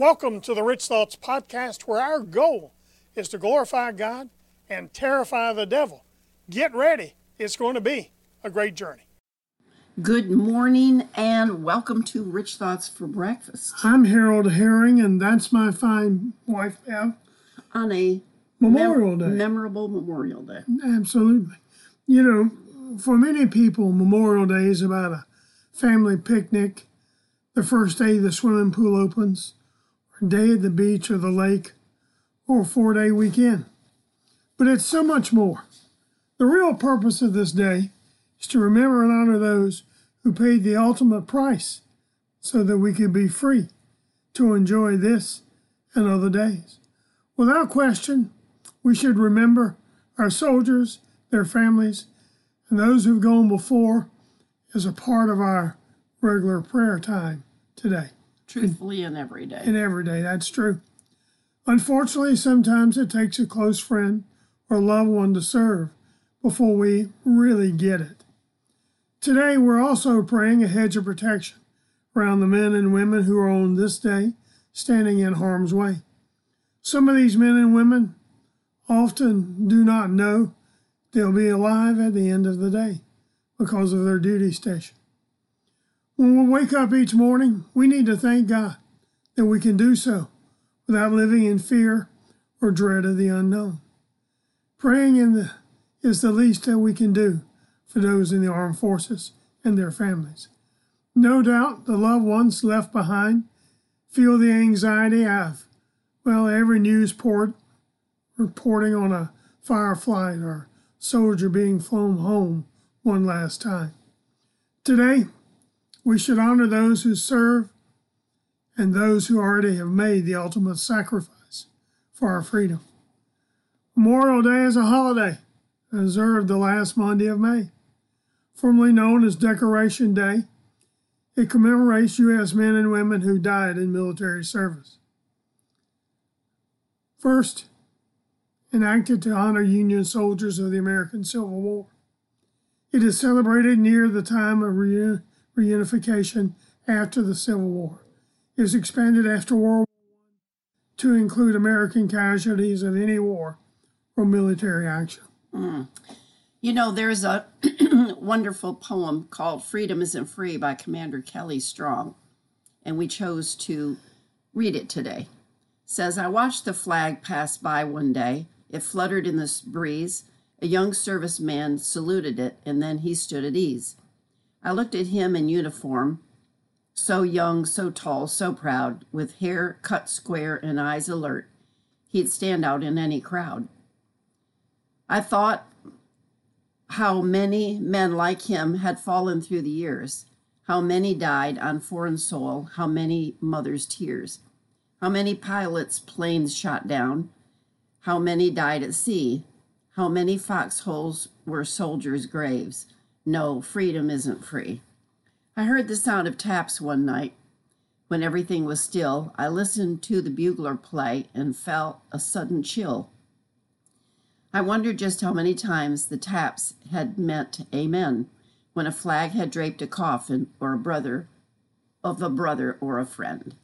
Welcome to the Rich Thoughts Podcast, where our goal is to glorify God and terrify the devil. Get ready. It's going to be a great journey. Good morning and welcome to Rich Thoughts for Breakfast. I'm Harold Herring, and that's my fine wife, Bev. On a Memorial Day. Memorable Memorial Day. Absolutely. You know, for many people, Memorial Day is about a family picnic, the first day the swimming pool opens, or a day at the beach or the lake, or a 4-day weekend. But it's so much more. The real purpose of this day is to remember and honor those who paid the ultimate price so that we could be free to enjoy this and other days. Without question, we should remember our soldiers, their families, and those who've gone before as a part of our regular prayer time today. Truthfully and every day. And every day, that's true. Unfortunately, sometimes it takes a close friend or loved one to serve before we really get it. Today, we're also praying a hedge of protection around the men and women who are on this day standing in harm's way. Some of these men and women often do not know they'll be alive at the end of the day because of their duty station. When we wake up each morning, we need to thank God that we can do so without living in fear or dread of the unknown. Praying is the least that we can do for those in the armed forces and their families. No doubt the loved ones left behind feel the anxiety of, every news reporting on a firefly or soldier being flown home one last time. Today, we should honor those who serve and those who already have made the ultimate sacrifice for our freedom. Memorial Day is a holiday observed the last Monday of May. Formerly known as Decoration Day, it commemorates U.S. men and women who died in military service. First, enacted to honor Union soldiers of the American Civil War. It is celebrated near the time of reunification after the Civil War. It was expanded after World War I to include American casualties of any war or military action. You know, there's a wonderful poem called Freedom Isn't Free by Commander Kelly Strong, and we chose to read it today. It says, I watched the flag pass by one day. It fluttered in the breeze. A young serviceman saluted it, and then he stood at ease. I looked at him in uniform, so young, so tall, so proud, with hair cut square and eyes alert. He'd stand out in any crowd. I thought how many men like him had fallen through the years, how many died on foreign soil, how many mothers' tears, how many pilots' planes shot down, how many died at sea, how many foxholes were soldiers' graves. No, freedom isn't free. I heard the sound of taps one night. When everything was still, I listened to the bugler play and felt a sudden chill. I wondered just how many times the taps had meant amen when a flag had draped a coffin or a brother or a friend.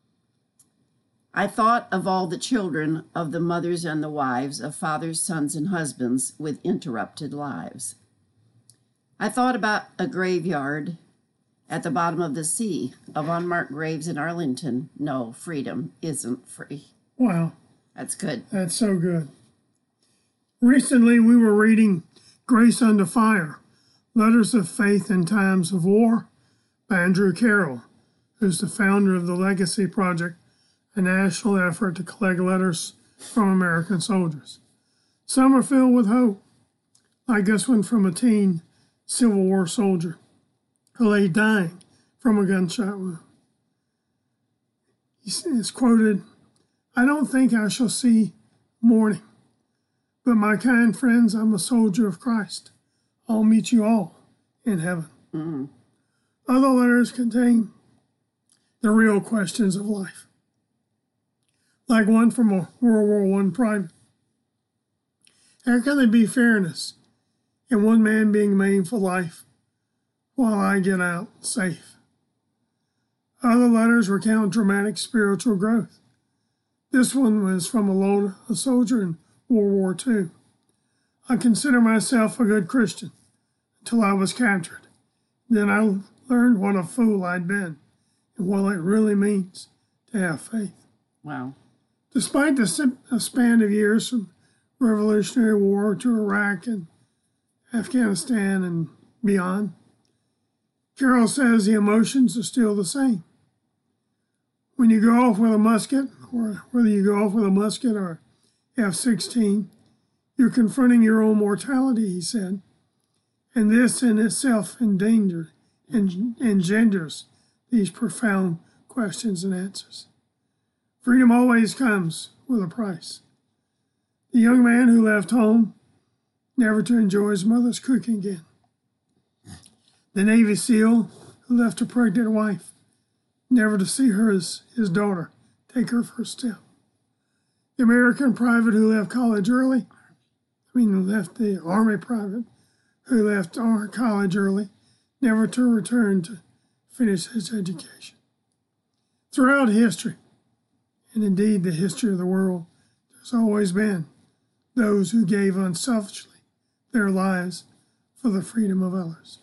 I thought of all the children, of the mothers and the wives, of fathers, sons, and husbands with interrupted lives. I thought about a graveyard at the bottom of the sea of unmarked graves in Arlington. No, freedom isn't free. Wow. That's good. That's so good. Recently, we were reading Grace Under Fire, Letters of Faith in Times of War by Andrew Carroll, who's the founder of the Legacy Project, a national effort to collect letters from American soldiers. Some are filled with hope, like this one from a teen Civil War soldier who lay dying from a gunshot wound. It's quoted, I don't think I shall see morning, but my kind friends, I'm a soldier of Christ. I'll meet you all in heaven. Mm-hmm. Other letters contain the real questions of life, like one from a World War I private. How can there be fairness in one man being maimed for life while I get out safe? Other letters recount dramatic spiritual growth. This one was from a soldier in World War II. I consider myself a good Christian until I was captured. Then I learned what a fool I'd been and what it really means to have faith. Wow. Despite the span of years from Revolutionary War to Iraq and Afghanistan and beyond, Carol says the emotions are still the same. When you go off with a musket, or whether you go off with a musket or F-16, you're confronting your own mortality, he said. And this in itself engenders these profound questions and answers. Freedom always comes with a price. The young man who left home never to enjoy his mother's cooking again. The Navy SEAL who left a pregnant wife, never to see his daughter take her first step. The American private who left college early, left the Army private who left college early, never to return to finish his education. Throughout history, and indeed the history of the world, there's always been those who gave unselfishly their lives for the freedom of others.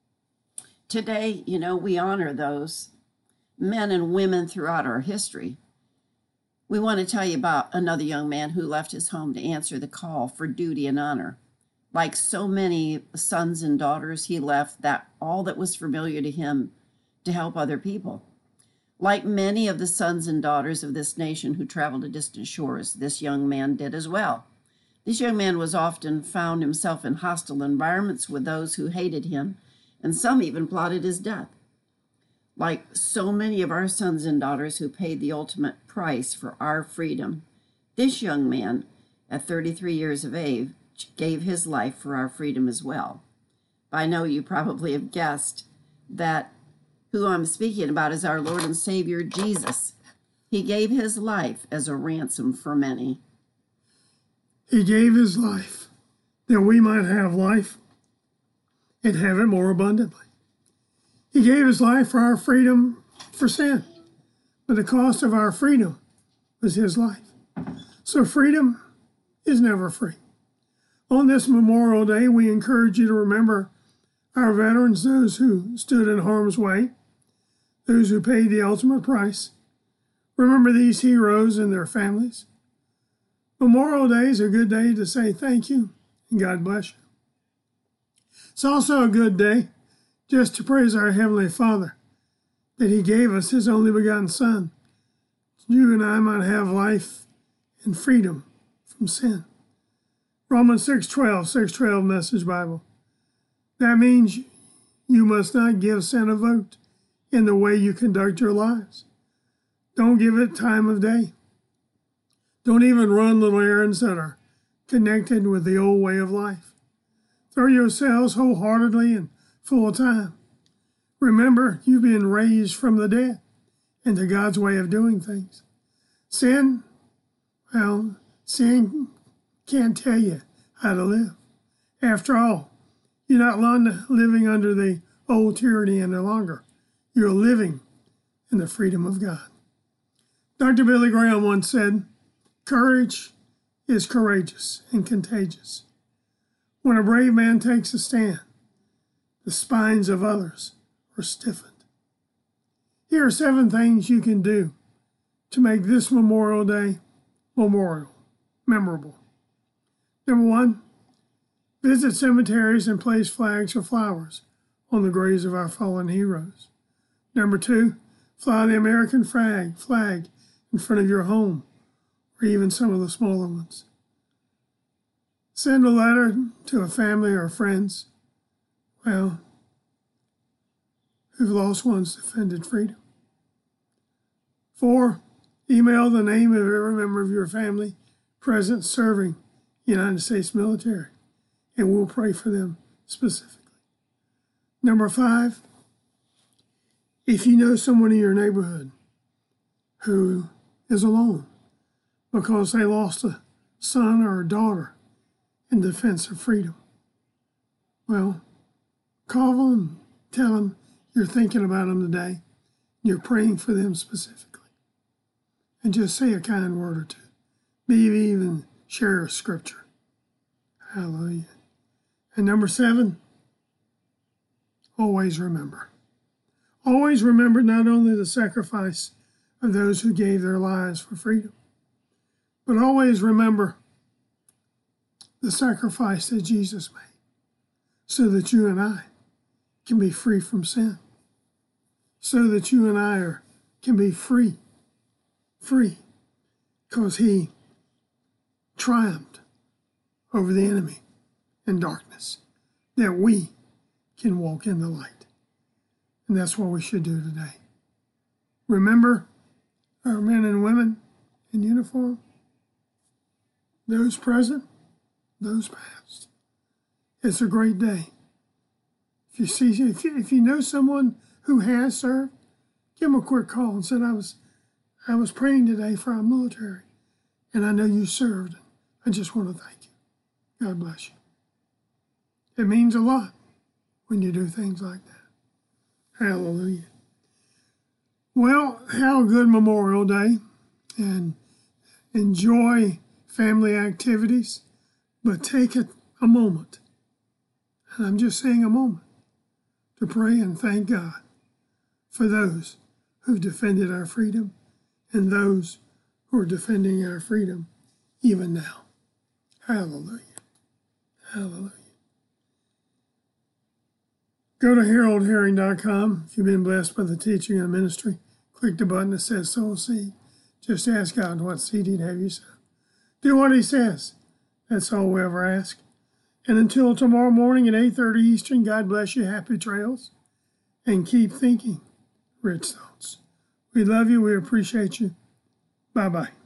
Today, we honor those men and women throughout our history. We want to tell you about another young man who left his home to answer the call for duty and honor. Like so many sons and daughters, he left all that was familiar to him to help other people. Like many of the sons and daughters of this nation who traveled to distant shores, this young man did as well. This young man was often found himself in hostile environments with those who hated him, and some even plotted his death. Like so many of our sons and daughters who paid the ultimate price for our freedom, this young man, at 33 years of age, gave his life for our freedom as well. I know you probably have guessed that who I'm speaking about is our Lord and Savior, Jesus. He gave his life as a ransom for many. He gave his life that we might have life and have it more abundantly. He gave his life for our freedom for sin, but the cost of our freedom was his life. So freedom is never free. On this Memorial Day, we encourage you to remember our veterans, those who stood in harm's way, those who paid the ultimate price. Remember these heroes and their families. Memorial Day is a good day to say thank you and God bless you. It's also a good day just to praise our Heavenly Father that he gave us his only begotten Son. You and I might have life and freedom from sin. Romans 6:12 Message Bible. That means you must not give sin a vote in the way you conduct your lives. Don't give it time of day. Don't even run little errands that are connected with the old way of life. Throw yourselves wholeheartedly and full of time. Remember, you've been raised from the dead into God's way of doing things. Sin can't tell you how to live. After all, you're not living under the old tyranny any longer. You're living in the freedom of God. Dr. Billy Graham once said, "Courage is courageous and contagious. When a brave man takes a stand, the spines of others are stiffened." Here are 7 things you can do to make this Memorial Day memorable. Number 1, visit cemeteries and place flags or flowers on the graves of our fallen heroes. Number 2, fly the American flag in front of your home, or even some of the smaller ones. Send a letter to a family or friends, who've lost one's defended freedom. 4, email the name of every member of your family present serving the United States military, and we'll pray for them specifically. Number 5, if you know someone in your neighborhood who is alone because they lost a son or a daughter in defense of freedom, call them, tell them you're thinking about them today, you're praying for them specifically. And just say a kind word or two. Maybe even share a scripture. Hallelujah. And number 7, always remember. Always remember not only the sacrifice of those who gave their lives for freedom, but always remember the sacrifice that Jesus made so that you and I can be free from sin, so that you and I can be free, because he triumphed over the enemy in darkness, that we can walk in the light. And that's what we should do today. Remember our men and women in uniform, those present, those past. It's a great day. If you know someone who has served, give them a quick call and say, I was praying today for our military, and I know you served. I just want to thank you. God bless you. It means a lot when you do things like that. Hallelujah. Well, have a good Memorial Day and enjoy family activities, but take a moment, and I'm just saying a moment, to pray and thank God for those who defended our freedom and those who are defending our freedom even now. Hallelujah. Hallelujah. Go to haroldherring.com. If you've been blessed by the teaching and ministry, click the button that says sow a seed. Just ask God what seed he'd have you sow. Do what he says. That's all we ever ask. And until tomorrow morning at 8:30 Eastern, God bless you. Happy trails. And keep thinking rich thoughts. We love you. We appreciate you. Bye-bye.